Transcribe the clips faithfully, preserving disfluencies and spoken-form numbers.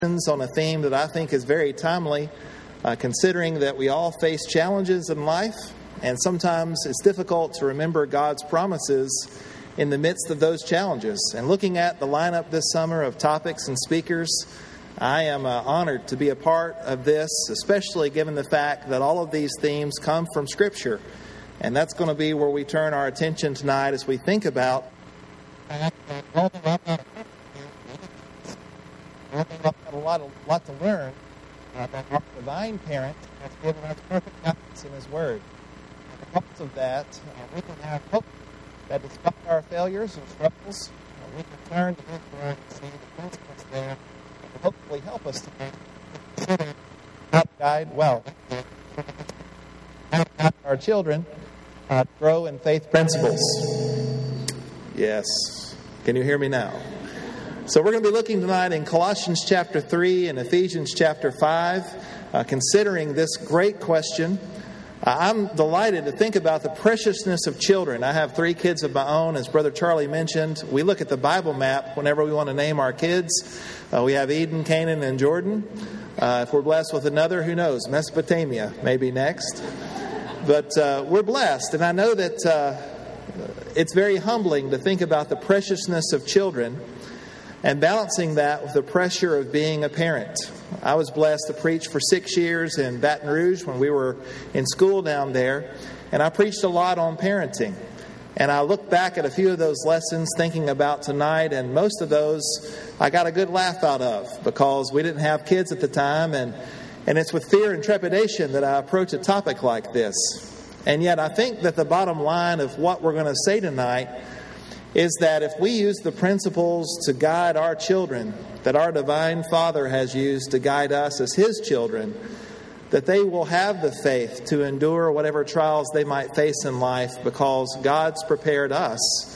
on a theme that I think is very timely, uh, considering that we all face challenges in life, and sometimes it's difficult to remember God's promises in the midst of those challenges. And looking at the lineup this summer of topics and speakers, I am uh, honored to be a part of this, especially given the fact that all of these themes come from Scripture. And that's going to be where we turn our attention tonight as we think about We've got a lot, of, lot to learn uh, about our divine parent has given us perfect guidance in His Word. And because of that, uh, we can have hope that despite our failures and struggles, uh, we can turn to His Word and see the principles there that will hopefully help us to consider how to guide well. How to guide our children uh, to grow in faith principles. Yes. Can you hear me now? So we're going to be looking tonight in Colossians chapter three and Ephesians chapter five, uh, considering this great question. Uh, I'm delighted to think about the preciousness of children. I have three kids of my own. As Brother Charlie mentioned, we look at the Bible map whenever we want to name our kids. Uh, we have Eden, Canaan, and Jordan. Uh, if we're blessed with another, who knows? Mesopotamia may be next. But uh, we're blessed, and I know that uh, it's very humbling to think about the preciousness of children and balancing that with the pressure of being a parent. I was blessed to preach for six years in Baton Rouge when we were in school down there, and I preached a lot on parenting. And I look back at a few of those lessons thinking about tonight, and most of those I got a good laugh out of because we didn't have kids at the time, and, and it's with fear and trepidation that I approach a topic like this. And yet I think that the bottom line of what we're going to say tonight is that if we use the principles to guide our children that our Divine Father has used to guide us as His children, that they will have the faith to endure whatever trials they might face in life because God's prepared us,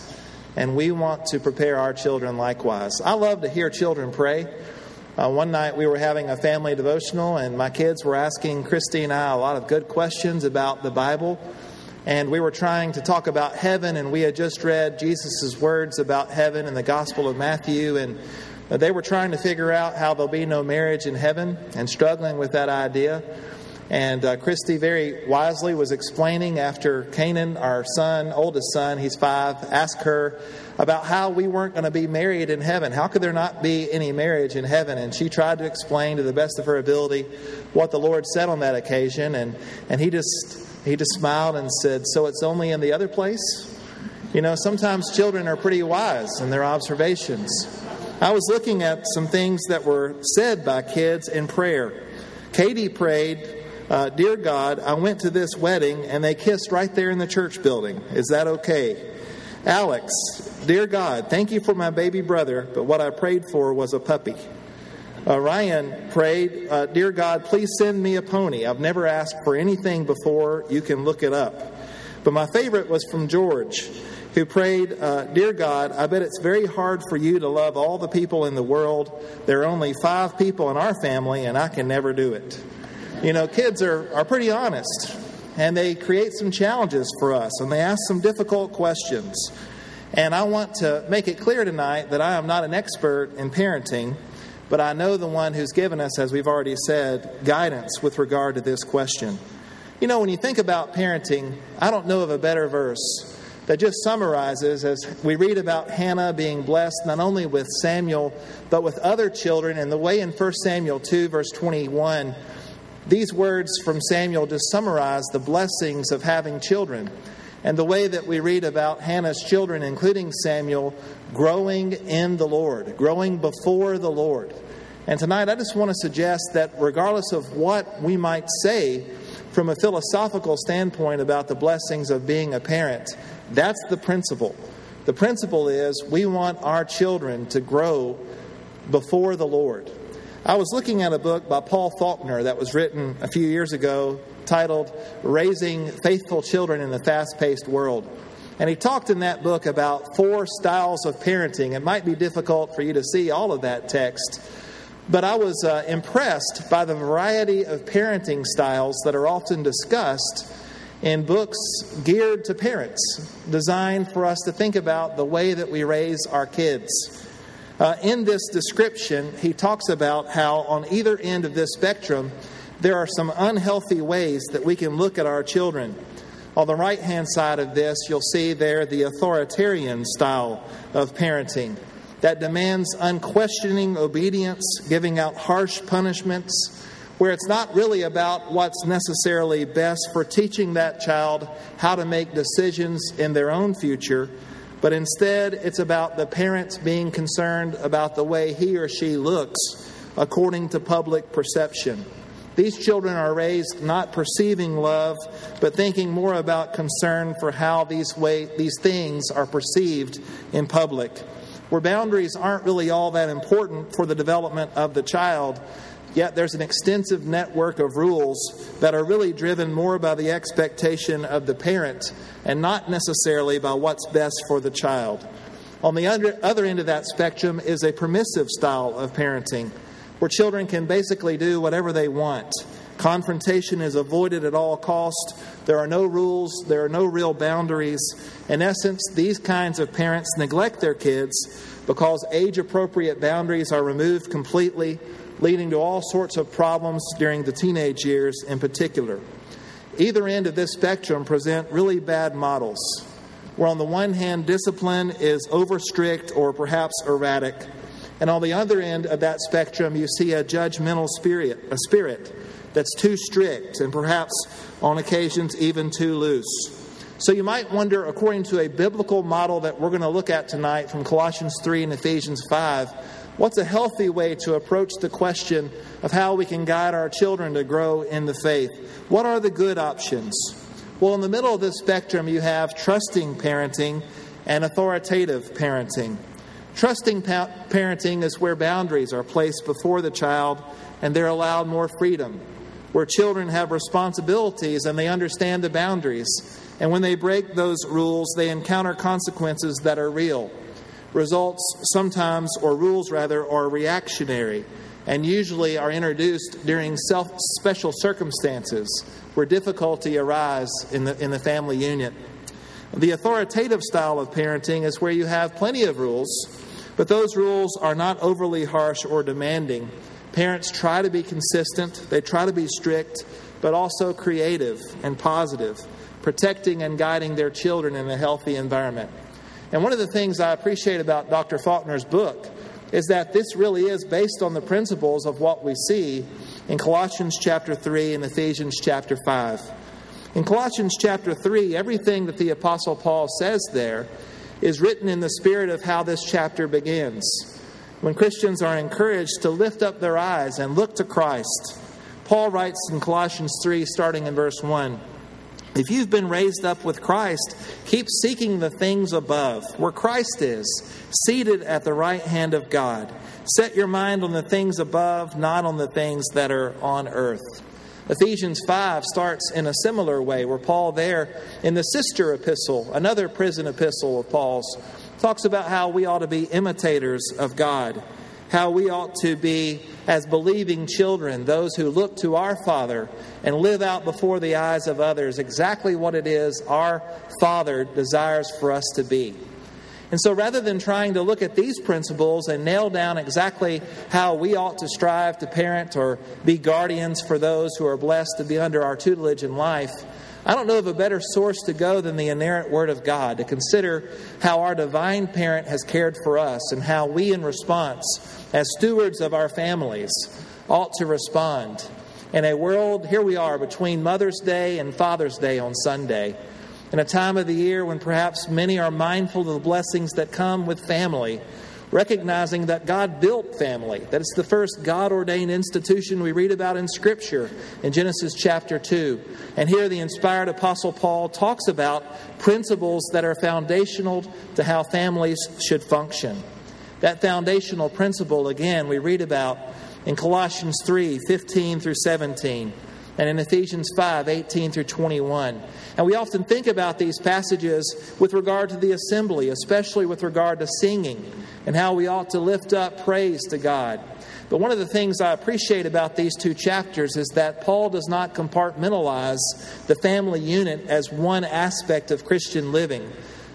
and we want to prepare our children likewise. I love to hear children pray. Uh, one night we were having a family devotional, and my kids were asking Christy and I a lot of good questions about the Bible. And we were trying to talk about heaven, and we had just read Jesus' words about heaven in the Gospel of Matthew, and they were trying to figure out how there'll be no marriage in heaven and struggling with that idea. And uh, Christy very wisely was explaining after Canaan, our son, oldest son, he's five, asked her about how we weren't going to be married in heaven. How could there not be any marriage in heaven? And she tried to explain to the best of her ability what the Lord said on that occasion, and, and he just... He just smiled and said, "So it's only in the other place?" You know, sometimes children are pretty wise in their observations. I was looking at some things that were said by kids in prayer. Katie prayed, uh, "Dear God, I went to this wedding and they kissed right there in the church building. Is that okay?" Alex, "Dear God, thank you for my baby brother, but what I prayed for was a puppy." Uh, Ryan prayed, uh, "Dear God, please send me a pony. I've never asked for anything before. You can look it up." But my favorite was from George, who prayed, uh, "Dear God, I bet it's very hard for you to love all the people in the world. There are only five people in our family, and I can never do it." You know, kids are, are pretty honest, and they create some challenges for us, and they ask some difficult questions. And I want to make it clear tonight that I am not an expert in parenting, but I know the one who's given us, as we've already said, guidance with regard to this question. You know, when you think about parenting, I don't know of a better verse that just summarizes, as we read about Hannah being blessed not only with Samuel, but with other children. And the way in First Samuel two, verse twenty-one, these words from Samuel just summarize the blessings of having children. And the way that we read about Hannah's children, including Samuel, growing in the Lord, growing before the Lord. And tonight I just want to suggest that regardless of what we might say from a philosophical standpoint about the blessings of being a parent, that's the principle. The principle is we want our children to grow before the Lord. I was looking at a book by Paul Faulkner that was written a few years ago titled Raising Faithful Children in a Fast-Paced World. And he talked in that book about four styles of parenting. It might be difficult for you to see all of that text, but I was uh, impressed by the variety of parenting styles that are often discussed in books geared to parents, designed for us to think about the way that we raise our kids. Uh, in this description, he talks about how on either end of this spectrum, there are some unhealthy ways that we can look at our children. On the right-hand side of this, you'll see there the authoritarian style of parenting that demands unquestioning obedience, giving out harsh punishments, where it's not really about what's necessarily best for teaching that child how to make decisions in their own future, but instead it's about the parents being concerned about the way he or she looks according to public perception. These children are raised not perceiving love, but thinking more about concern for how these way, these things are perceived in public, where boundaries aren't really all that important for the development of the child. Yet there's an extensive network of rules that are really driven more by the expectation of the parent and not necessarily by what's best for the child. On the other end of that spectrum is a permissive style of parenting, where children can basically do whatever they want. Confrontation is avoided at all costs. There are no rules. There are no real boundaries. In essence, these kinds of parents neglect their kids because age-appropriate boundaries are removed completely, leading to all sorts of problems during the teenage years in particular. Either end of this spectrum present really bad models, where on the one hand, discipline is over-strict or perhaps erratic, and on the other end of that spectrum, you see a judgmental spirit, a spirit that's too strict and perhaps on occasions even too loose. So you might wonder, according to a biblical model that we're going to look at tonight from Colossians three and Ephesians five, what's a healthy way to approach the question of how we can guide our children to grow in the faith? What are the good options? Well, in the middle of this spectrum, you have trusting parenting and authoritative parenting. Trusting pa- parenting is where boundaries are placed before the child and they're allowed more freedom, where children have responsibilities and they understand the boundaries. And when they break those rules, they encounter consequences that are real. Results sometimes, or rules rather, are reactionary and usually are introduced during self special circumstances where difficulty arises in the, in the family unit. The authoritative style of parenting is where you have plenty of rules, but those rules are not overly harsh or demanding. Parents try to be consistent, they try to be strict, but also creative and positive, protecting and guiding their children in a healthy environment. And one of the things I appreciate about Doctor Faulkner's book is that this really is based on the principles of what we see in Colossians chapter three and Ephesians chapter five. In Colossians chapter three, everything that the Apostle Paul says there is written in the spirit of how this chapter begins, when Christians are encouraged to lift up their eyes and look to Christ. Paul writes in Colossians three, starting in verse one, "If you've been raised up with Christ, keep seeking the things above, where Christ is, seated at the right hand of God. Set your mind on the things above, not on the things that are on earth." Ephesians five starts in a similar way, where Paul there, in the sister epistle, another prison epistle of Paul's, talks about how we ought to be imitators of God, how we ought to be, as believing children, those who look to our Father and live out before the eyes of others exactly what it is our Father desires for us to be. And so rather than trying to look at these principles and nail down exactly how we ought to strive to parent or be guardians for those who are blessed to be under our tutelage in life, I don't know of a better source to go than the inerrant Word of God to consider how our divine parent has cared for us and how we, in response, as stewards of our families, ought to respond. In a world, here we are, between Mother's Day and Father's Day on Sunday, in a time of the year when perhaps many are mindful of the blessings that come with family, recognizing that God built family, that it's the first God-ordained institution we read about in Scripture in Genesis chapter two. And here the inspired Apostle Paul talks about principles that are foundational to how families should function. That foundational principle, again, we read about in Colossians three, fifteen through seventeen, and in Ephesians five, eighteen through twenty-one. And we often think about these passages with regard to the assembly, especially with regard to singing and how we ought to lift up praise to God. But one of the things I appreciate about these two chapters is that Paul does not compartmentalize the family unit as one aspect of Christian living.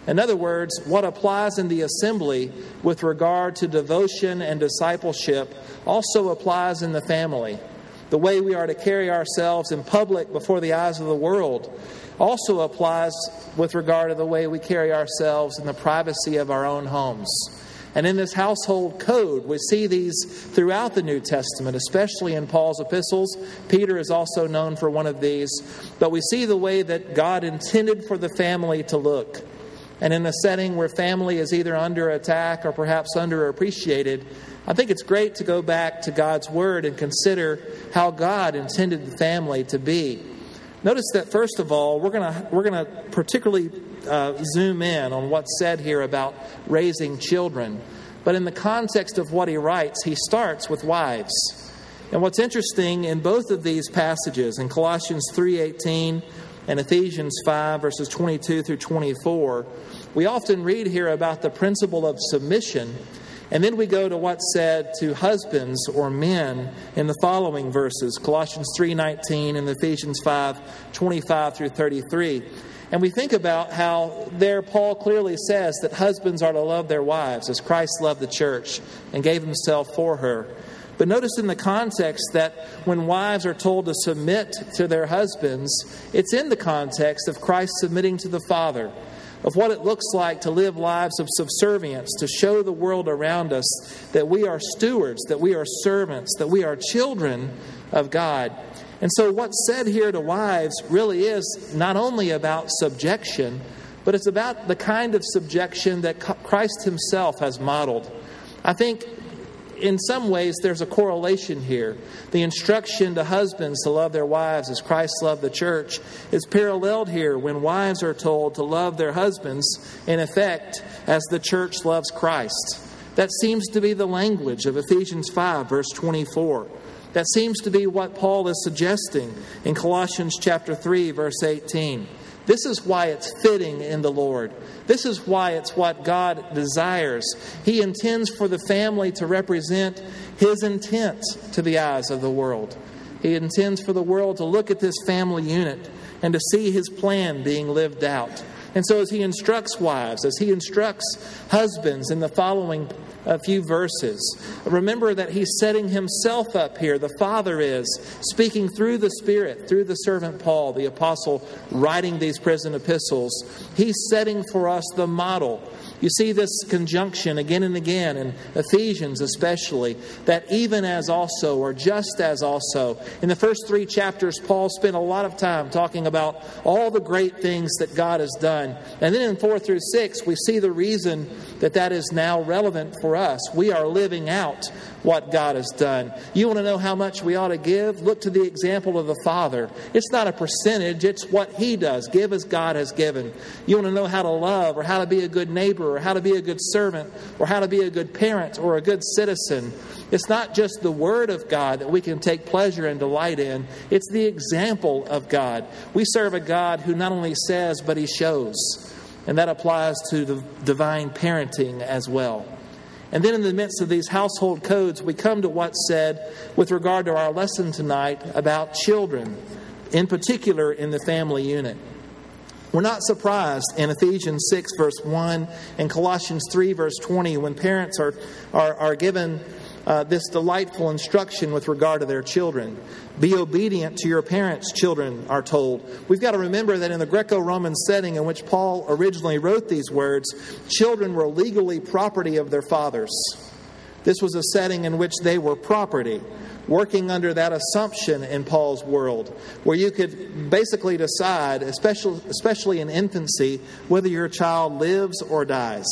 In other words, what applies in the assembly with regard to devotion and discipleship also applies in the family. The way we are to carry ourselves in public before the eyes of the world also applies with regard to the way we carry ourselves in the privacy of our own homes. And in this household code, we see these throughout the New Testament, especially in Paul's epistles. Peter is also known for one of these. But we see the way that God intended for the family to look. And in a setting where family is either under attack or perhaps underappreciated, I think it's great to go back to God's Word and consider how God intended the family to be. Notice that, first of all, we're going to we're going to particularly uh, zoom in on what's said here about raising children. But in the context of what he writes, he starts with wives. And what's interesting in both of these passages, in Colossians three eighteen and Ephesians five, verses twenty-two through twenty-four, we often read here about the principle of submission. And then we go to what's said to husbands or men in the following verses, Colossians three nineteen and Ephesians five twenty-five through thirty-three. And we think about how there Paul clearly says that husbands are to love their wives as Christ loved the church and gave himself for her. But notice in the context that when wives are told to submit to their husbands, it's in the context of Christ submitting to the Father, of what it looks like to live lives of subservience, to show the world around us that we are stewards, that we are servants, that we are children of God. And so what's said here to wives really is not only about subjection, but it's about the kind of subjection that Christ himself has modeled. I think in some ways there's a correlation here. The instruction to husbands to love their wives as Christ loved the church is paralleled here when wives are told to love their husbands, in effect, as the church loves Christ. That seems to be the language of Ephesians five, verse twenty-four. That seems to be what Paul is suggesting in Colossians chapter three, verse eighteen. This is why it's fitting in the Lord. This is why it's what God desires. He intends for the family to represent His intent to the eyes of the world. He intends for the world to look at this family unit and to see His plan being lived out. And so as He instructs wives, as He instructs husbands in the following a few verses, remember that He's setting Himself up here. The Father is speaking through the Spirit, through the servant Paul, the apostle, writing these prison epistles. He's setting for us the model. You see this conjunction again and again in Ephesians especially, that even as also, or just as also. In the first three chapters, Paul spent a lot of time talking about all the great things that God has done. And then in four through six, we see the reason that that is now relevant for us. We are living out what God has done. You want to know how much we ought to give? Look to the example of the Father. It's not a percentage, it's what He does. Give as God has given. You want to know how to love, or how to be a good neighbor, or how to be a good servant, or how to be a good parent, or a good citizen. It's not just the Word of God that we can take pleasure and delight in. It's the example of God. We serve a God who not only says, but He shows. And that applies to the divine parenting as well. And then in the midst of these household codes, we come to what's said with regard to our lesson tonight about children, in particular in the family unit. We're not surprised in Ephesians six, verse one, and Colossians three, verse twenty, when parents are, are, are given uh, this delightful instruction with regard to their children. Be obedient to your parents, children are told. We've got to remember that in the Greco-Roman setting in which Paul originally wrote these words, children were legally property of their fathers. This was a setting in which they were property, working under that assumption in Paul's world, where you could basically decide, especially, especially in infancy, whether your child lives or dies.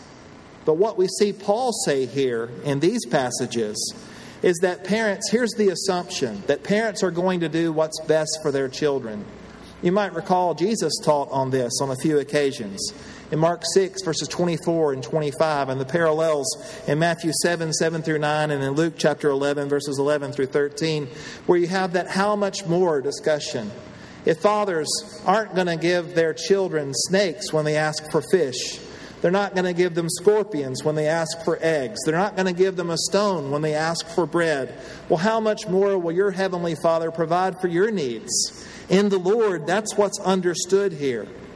But what we see Paul say here in these passages is that parents, here's the assumption, that parents are going to do what's best for their children. You might recall Jesus taught on this on a few occasions. In Mark six, verses twenty-four and twenty-five, and the parallels in Matthew seven, seven through nine, and in Luke chapter eleven, verses eleven through thirteen, where you have that how much more discussion. If fathers aren't going to give their children snakes when they ask for fish, they're not going to give them scorpions when they ask for eggs. They're not going to give them a stone when they ask for bread. Well, how much more will your Heavenly Father provide for your needs? In the Lord, that's what's understood here.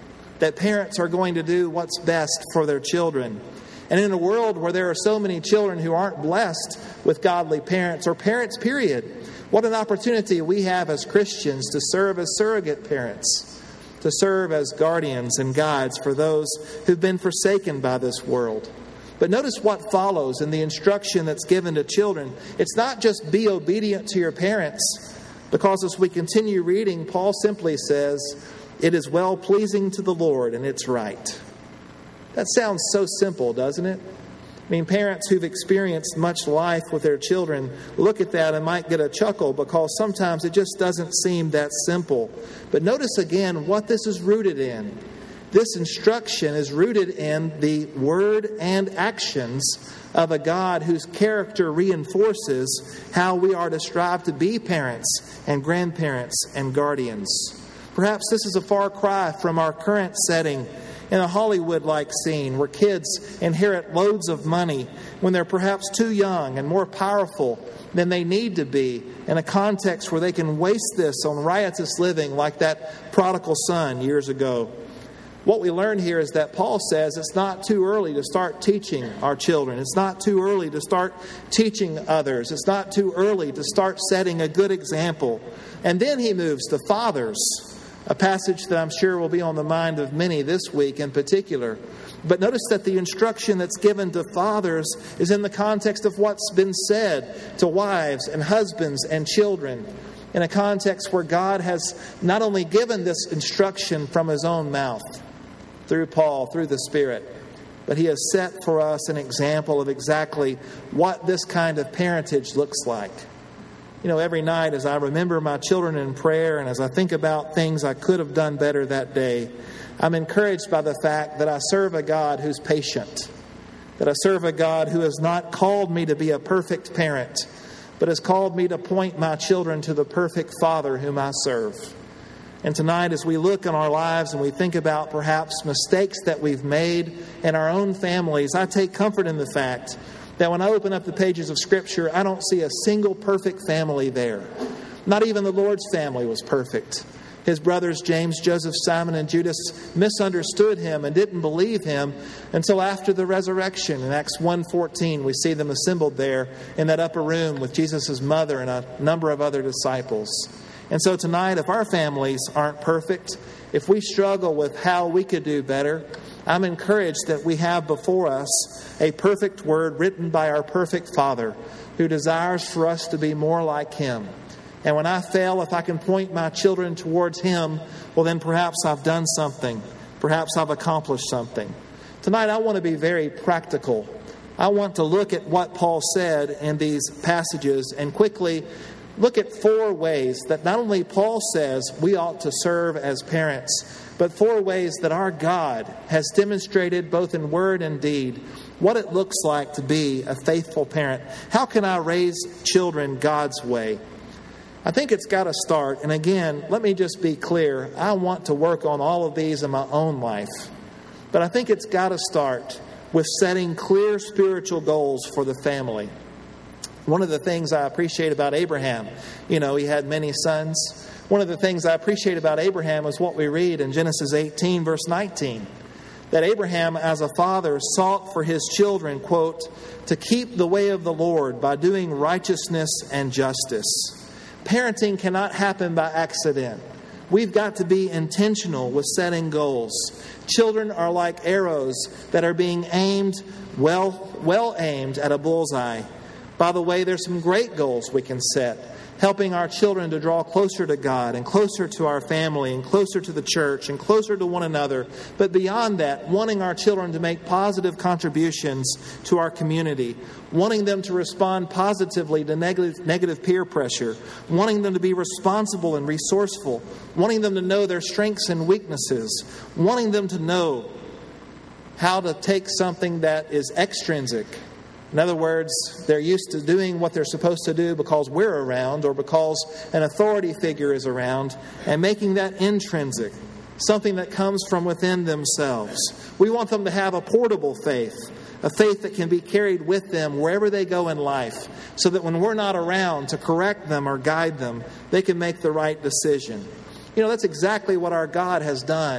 that parents are going to do what's best for their children. And in a world where there are so many children who aren't blessed with godly parents or parents, period, what an opportunity we have as Christians to serve as surrogate parents, to serve as guardians and guides for those who've been forsaken by this world. But notice what follows in the instruction that's given to children. It's not just be obedient to your parents, because as we continue reading, Paul simply says, it is well-pleasing to the Lord and it's right. That sounds so simple, doesn't it? I mean, parents who've experienced much life with their children look at that and might get a chuckle, because sometimes it just doesn't seem that simple. But notice again what this is rooted in. This instruction is rooted in the word and actions of a God whose character reinforces how we are to strive to be parents and grandparents and guardians. Perhaps this is a far cry from our current setting in a Hollywood-like scene where kids inherit loads of money when they're perhaps too young and more powerful than they need to be, in a context where they can waste this on riotous living like that prodigal son years ago. What we learn here is that Paul says it's not too early to start teaching our children. It's not too early to start teaching others. It's not too early to start setting a good example. And then he moves to fathers, a passage that I'm sure will be on the mind of many this week in particular. But notice that the instruction that's given to fathers is in the context of what's been said to wives and husbands and children, in a context where God has not only given this instruction from His own mouth, through Paul, through the Spirit, but He has set for us an example of exactly what this kind of parentage looks like. You know, every night as I remember my children in prayer and as I think about things I could have done better that day, I'm encouraged by the fact that I serve a God who's patient, that I serve a God who has not called me to be a perfect parent, but has called me to point my children to the perfect Father whom I serve. And tonight, as we look in our lives and we think about perhaps mistakes that we've made in our own families, I take comfort in the fact that when I open up the pages of Scripture, I don't see a single perfect family there. Not even the Lord's family was perfect. His brothers, James, Joseph, Simon, and Judas, misunderstood Him and didn't believe Him until after the resurrection. In Acts one fourteen, we see them assembled there in that upper room with Jesus' mother and a number of other disciples. And so tonight, if our families aren't perfect, if we struggle with how we could do better, I'm encouraged that we have before us a perfect word written by our perfect Father who desires for us to be more like Him. And when I fail, if I can point my children towards Him, well then perhaps I've done something. Perhaps I've accomplished something. Tonight I want to be very practical. I want to look at what Paul said in these passages and quickly look at four ways that not only Paul says we ought to serve as parents, but four ways that our God has demonstrated both in word and deed what it looks like to be a faithful parent. How can I raise children God's way? I think it's got to start, and again, let me just be clear, I want to work on all of these in my own life. But I think it's got to start with setting clear spiritual goals for the family. One of the things I appreciate about Abraham, you know, he had many sons. One of the things I appreciate about Abraham is what we read in Genesis eighteen, verse nineteen. That Abraham, as a father, sought for his children, quote, to keep the way of the Lord by doing righteousness and justice. Parenting cannot happen by accident. We've got to be intentional with setting goals. Children are like arrows that are being aimed, well, well aimed at a bullseye. By the way, there's some great goals we can set, helping our children to draw closer to God and closer to our family and closer to the church and closer to one another. But beyond that, wanting our children to make positive contributions to our community, wanting them to respond positively to negative, negative peer pressure, wanting them to be responsible and resourceful, wanting them to know their strengths and weaknesses, wanting them to know how to take something that is extrinsic. In other words, they're used to doing what they're supposed to do because we're around or because an authority figure is around, and making that intrinsic, something that comes from within themselves. We want them to have a portable faith, a faith that can be carried with them wherever they go in life, so that when we're not around to correct them or guide them, they can make the right decision. You know, that's exactly what our God has done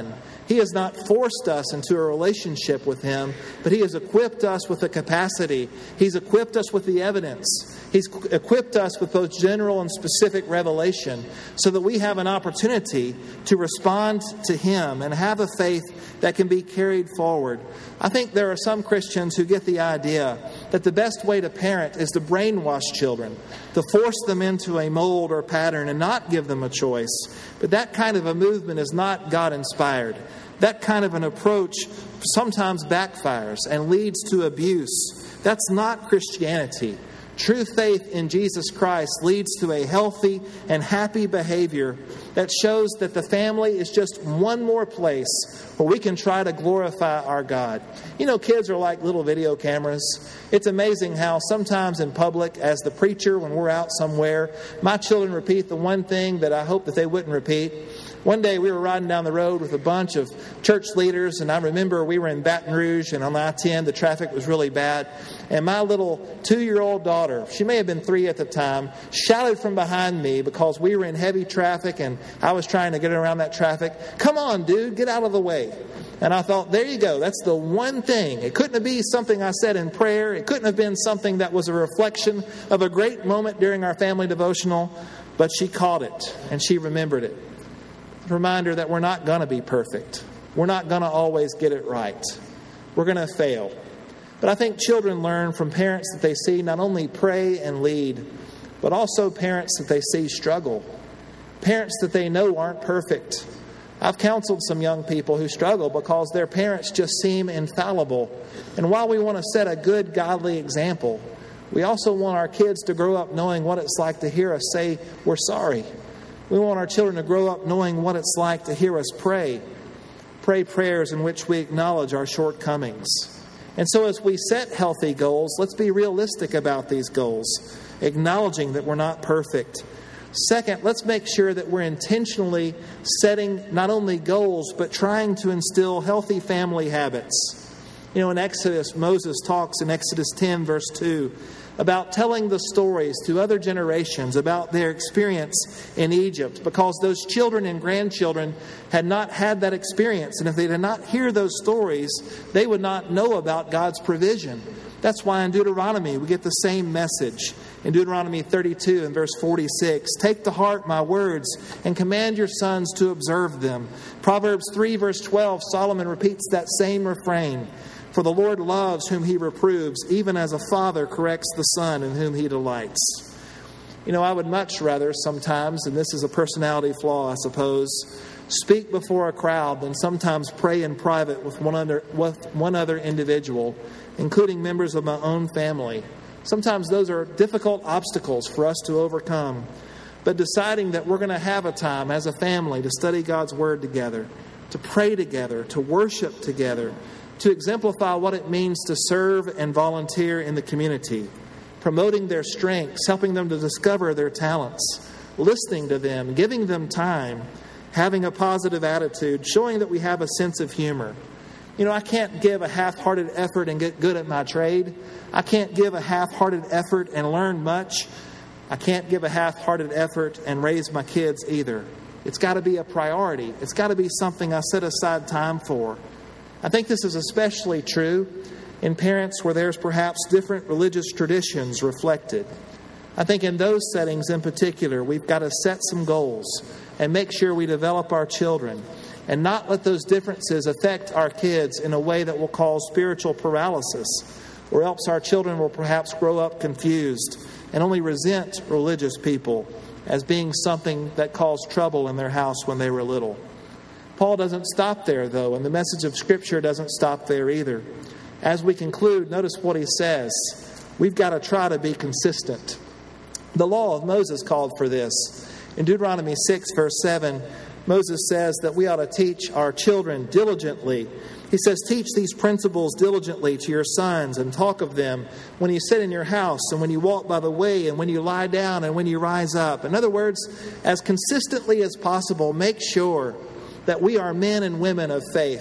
He has not forced us into a relationship with Him, but He has equipped us with the capacity. He's equipped us with the evidence. He's equipped us with both general and specific revelation so that we have an opportunity to respond to Him and have a faith that can be carried forward. I think there are some Christians who get the idea that the best way to parent is to brainwash children, to force them into a mold or pattern and not give them a choice. But that kind of a movement is not God-inspired. That kind of an approach sometimes backfires and leads to abuse. That's not Christianity. True faith in Jesus Christ leads to a healthy and happy behavior that shows that the family is just one more place where we can try to glorify our God. You know, kids are like little video cameras. It's amazing how sometimes in public, as the preacher, when we're out somewhere, my children repeat the one thing that I hope that they wouldn't repeat. One day we were riding down the road with a bunch of church leaders, and I remember we were in Baton Rouge, and on I ten the traffic was really bad. And my little two-year-old daughter, she may have been three at the time, shouted from behind me because we were in heavy traffic and I was trying to get around that traffic, "Come on, dude, get out of the way." And I thought, there you go. That's the one thing. It couldn't be something I said in prayer. It couldn't have been something that was a reflection of a great moment during our family devotional. But she caught it and she remembered it. A reminder that we're not going to be perfect. We're not going to always get it right. We're going to fail. But I think children learn from parents that they see not only pray and lead, but also parents that they see struggle. Parents that they know aren't perfect. I've counseled some young people who struggle because their parents just seem infallible. And while we want to set a good, godly example, we also want our kids to grow up knowing what it's like to hear us say we're sorry. We want our children to grow up knowing what it's like to hear us pray. Pray prayers in which we acknowledge our shortcomings. And so as we set healthy goals, let's be realistic about these goals, acknowledging that we're not perfect. Second, let's make sure that we're intentionally setting not only goals, but trying to instill healthy family habits. You know, in Exodus, Moses talks in Exodus ten, verse two, about telling the stories to other generations about their experience in Egypt, because those children and grandchildren had not had that experience. And if they did not hear those stories, they would not know about God's provision. That's why in Deuteronomy we get the same message. In Deuteronomy thirty-two and verse forty-six, "Take to heart my words and command your sons to observe them." Proverbs three verse twelve, Solomon repeats that same refrain. "For the Lord loves whom He reproves, even as a father corrects the son in whom He delights." You know, I would much rather sometimes, and this is a personality flaw, I suppose, speak before a crowd than sometimes pray in private with one other, with one other individual, including members of my own family. Sometimes those are difficult obstacles for us to overcome. But deciding that we're going to have a time as a family to study God's Word together, to pray together, to worship together, to exemplify what it means to serve and volunteer in the community, promoting their strengths, helping them to discover their talents, listening to them, giving them time, having a positive attitude, showing that we have a sense of humor. You know, I can't give a half-hearted effort and get good at my trade. I can't give a half-hearted effort and learn much. I can't give a half-hearted effort and raise my kids either. It's got to be a priority. It's got to be something I set aside time for. I think this is especially true in parents where there's perhaps different religious traditions reflected. I think in those settings in particular, we've got to set some goals and make sure we develop our children and not let those differences affect our kids in a way that will cause spiritual paralysis, or else our children will perhaps grow up confused and only resent religious people as being something that caused trouble in their house when they were little. Paul doesn't stop there, though, and the message of Scripture doesn't stop there either. As we conclude, notice what he says. We've got to try to be consistent. The law of Moses called for this. In Deuteronomy six, verse seven, Moses says that we ought to teach our children diligently. He says, "Teach these principles diligently to your sons and talk of them when you sit in your house and when you walk by the way and when you lie down and when you rise up." In other words, as consistently as possible, make sure that we are men and women of faith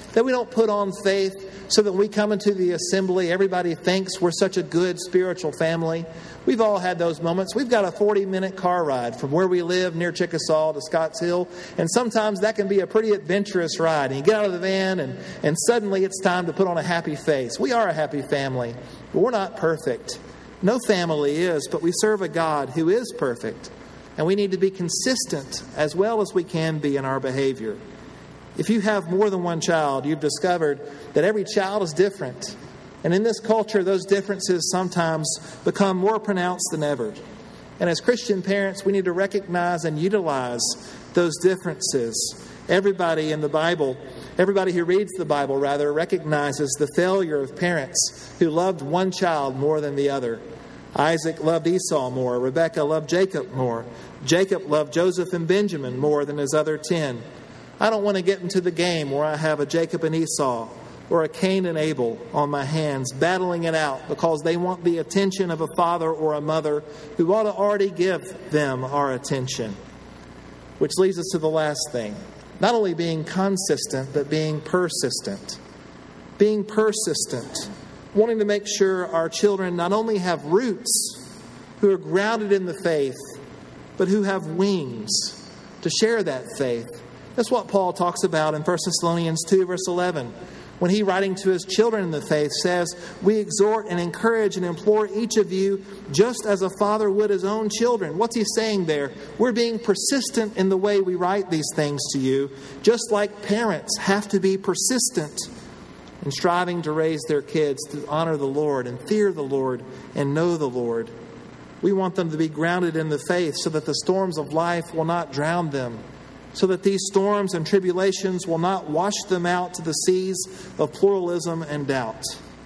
That we don't put on faith so that when we come into the assembly, everybody thinks we're such a good spiritual family. We've all had those moments. We've got a forty-minute car ride from where we live near Chickasaw to Scotts Hill. And sometimes that can be a pretty adventurous ride. And you get out of the van and, and suddenly it's time to put on a happy face. We are a happy family, but we're not perfect. No family is, but we serve a God who is perfect. And we need to be consistent as well as we can be in our behavior. If you have more than one child, you've discovered that every child is different. And in this culture, those differences sometimes become more pronounced than ever. And as Christian parents, we need to recognize and utilize those differences. Everybody in the Bible, everybody who reads the Bible, rather, recognizes the failure of parents who loved one child more than the other. Isaac loved Esau more. Rebekah loved Jacob more. Jacob loved Joseph and Benjamin more than his other ten. I don't want to get into the game where I have a Jacob and Esau or a Cain and Abel on my hands battling it out because they want the attention of a father or a mother who ought to already give them our attention. Which leads us to the last thing. Not only being consistent, but being persistent. Being persistent. Wanting to make sure our children not only have roots, who are grounded in the faith, but who have wings to share that faith. That's what Paul talks about in First Thessalonians two, verse eleven. When he, writing to his children in the faith, says, "We exhort and encourage and implore each of you, just as a father would his own children." What's he saying there? We're being persistent in the way we write these things to you, just like parents have to be persistent in striving to raise their kids to honor the Lord and fear the Lord and know the Lord. We want them to be grounded in the faith so that the storms of life will not drown them, so that these storms and tribulations will not wash them out to the seas of pluralism and doubt.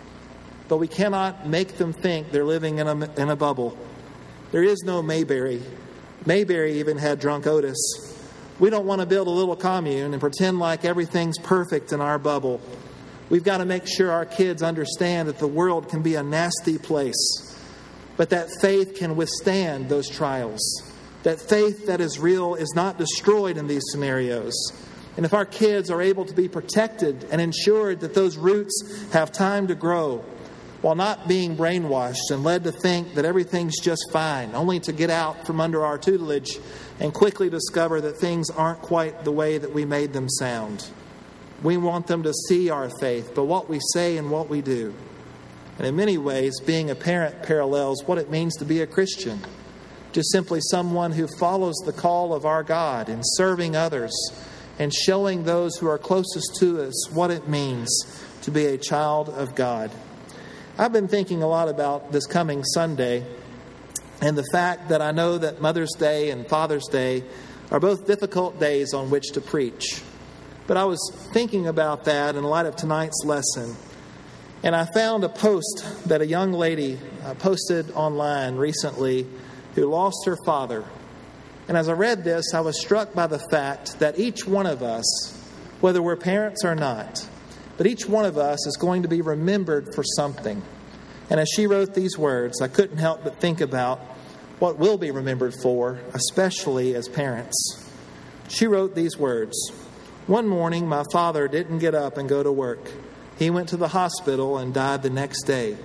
But we cannot make them think they're living in a, in a bubble. There is no Mayberry. Mayberry even had drunk Otis. We don't want to build a little commune and pretend like everything's perfect in our bubble. We've got to make sure our kids understand that the world can be a nasty place, but that faith can withstand those trials. That faith that is real is not destroyed in these scenarios. And if our kids are able to be protected and ensured that those roots have time to grow, while not being brainwashed and led to think that everything's just fine, only to get out from under our tutelage and quickly discover that things aren't quite the way that we made them sound. We want them to see our faith, but what we say and what we do. And in many ways, being a parent parallels what it means to be a Christian. Just simply someone who follows the call of our God in serving others and showing those who are closest to us what it means to be a child of God. I've been thinking a lot about this coming Sunday and the fact that I know that Mother's Day and Father's Day are both difficult days on which to preach. But I was thinking about that in light of tonight's lesson. And I found a post that a young lady posted online recently who lost her father. And as I read this, I was struck by the fact that each one of us, whether we're parents or not, but each one of us is going to be remembered for something. And as she wrote these words, I couldn't help but think about what we'll be remembered for, especially as parents. She wrote these words: "One morning, my father didn't get up and go to work. He went to the hospital and died the next day.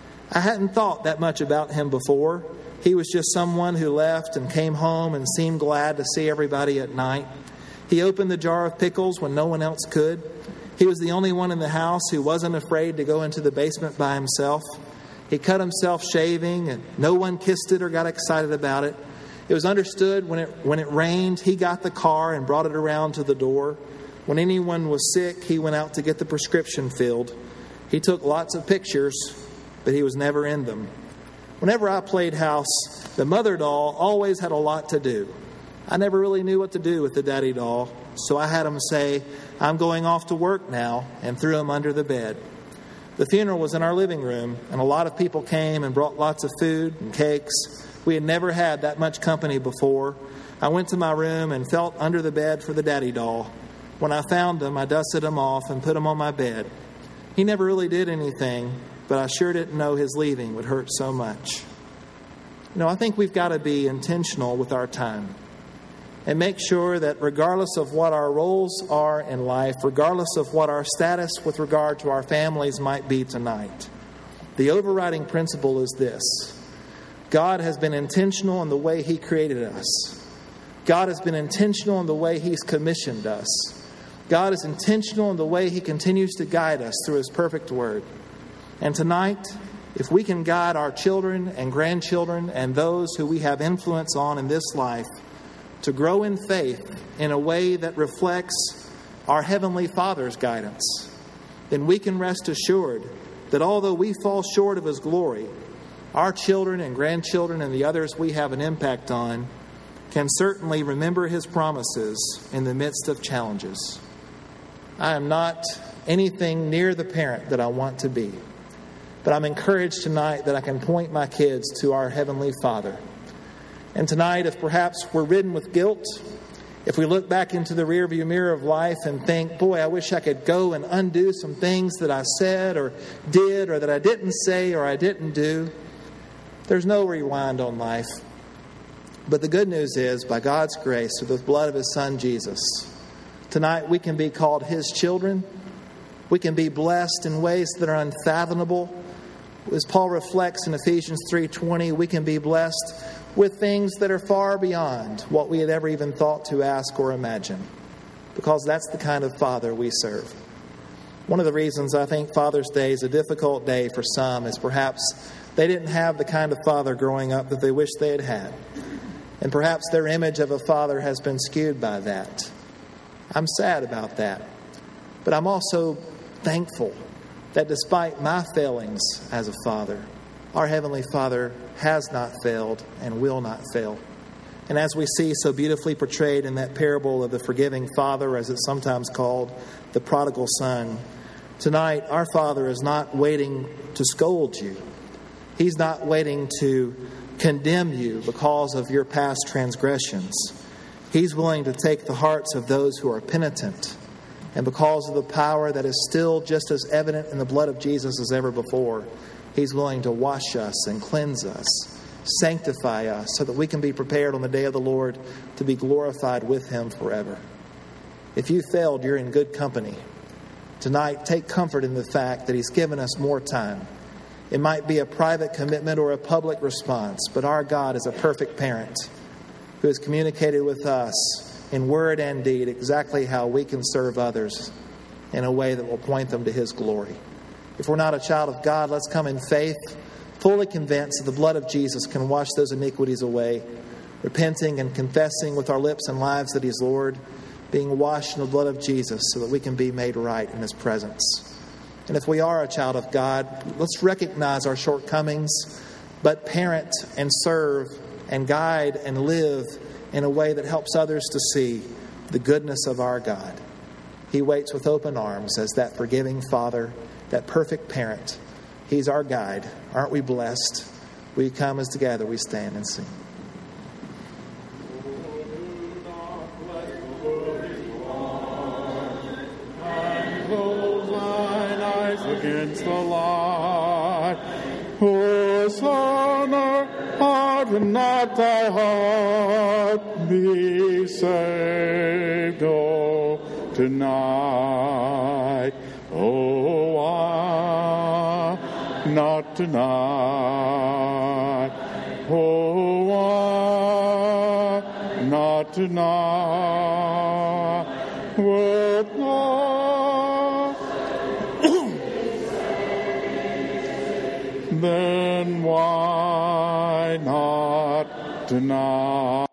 I hadn't thought that much about him before. He was just someone who left and came home and seemed glad to see everybody at night. He opened the jar of pickles when no one else could. He was the only one in the house who wasn't afraid to go into the basement by himself. He cut himself shaving, and no one kissed it or got excited about it. It was understood when it when it rained, he got the car and brought it around to the door. When anyone was sick, he went out to get the prescription filled. He took lots of pictures, but he was never in them. Whenever I played house, the mother doll always had a lot to do. I never really knew what to do with the daddy doll, so I had him say, 'I'm going off to work now,' and threw him under the bed. The funeral was in our living room, and a lot of people came and brought lots of food and cakes. We had never had that much company before. I went to my room and felt under the bed for the daddy doll. When I found him, I dusted him off and put him on my bed. He never really did anything, but I sure didn't know his leaving would hurt so much." You know, I think we've got to be intentional with our time. and make sure that regardless of what our roles are in life, regardless of what our status with regard to our families might be tonight, the overriding principle is this: God has been intentional in the way He created us. God has been intentional in the way He's commissioned us. God is intentional in the way He continues to guide us through His perfect Word. And tonight, if we can guide our children and grandchildren and those who we have influence on in this life to grow in faith in a way that reflects our Heavenly Father's guidance, then we can rest assured that although we fall short of His glory, our children and grandchildren and the others we have an impact on can certainly remember His promises in the midst of challenges. I am not anything near the parent that I want to be, but I'm encouraged tonight that I can point my kids to our Heavenly Father. And tonight, if perhaps we're ridden with guilt, if we look back into the rearview mirror of life and think, boy, I wish I could go and undo some things that I said or did or that I didn't say or I didn't do, there's no rewind on life. But the good news is, by God's grace, through the blood of His Son, Jesus, tonight we can be called His children. We can be blessed in ways that are unfathomable. As Paul reflects in Ephesians three twenty, we can be blessed with things that are far beyond what we had ever even thought to ask or imagine, because that's the kind of Father we serve. One of the reasons I think Father's Day is a difficult day for some is perhaps they didn't have the kind of father growing up that they wish they had had. And perhaps their image of a father has been skewed by that. I'm sad about that. But I'm also thankful that despite my failings as a father, our Heavenly Father has not failed and will not fail. And as we see so beautifully portrayed in that parable of the forgiving father, as it's sometimes called, the prodigal son, tonight our Father is not waiting to scold you. He's not waiting to condemn you because of your past transgressions. He's willing to take the hearts of those who are penitent, and because of the power that is still just as evident in the blood of Jesus as ever before, He's willing to wash us and cleanse us, sanctify us, so that we can be prepared on the day of the Lord to be glorified with Him forever. If you failed, you're in good company. Tonight, take comfort in the fact that He's given us more time. It might be a private commitment or a public response, but our God is a perfect parent who has communicated with us in word and deed exactly how we can serve others in a way that will point them to His glory. If we're not a child of God, let's come in faith, fully convinced that the blood of Jesus can wash those iniquities away, repenting and confessing with our lips and lives that He's Lord, being washed in the blood of Jesus so that we can be made right in His presence. And if we are a child of God, let's recognize our shortcomings, but parent and serve and guide and live in a way that helps others to see the goodness of our God. He waits with open arms as that forgiving Father, that perfect parent. He's our guide. Aren't we blessed? We come as together we stand and sing. Against the light, Hosanna, harden not thy heart, be saved, oh, tonight, oh, why not tonight, oh, why not tonight, wilt not then why not tonight?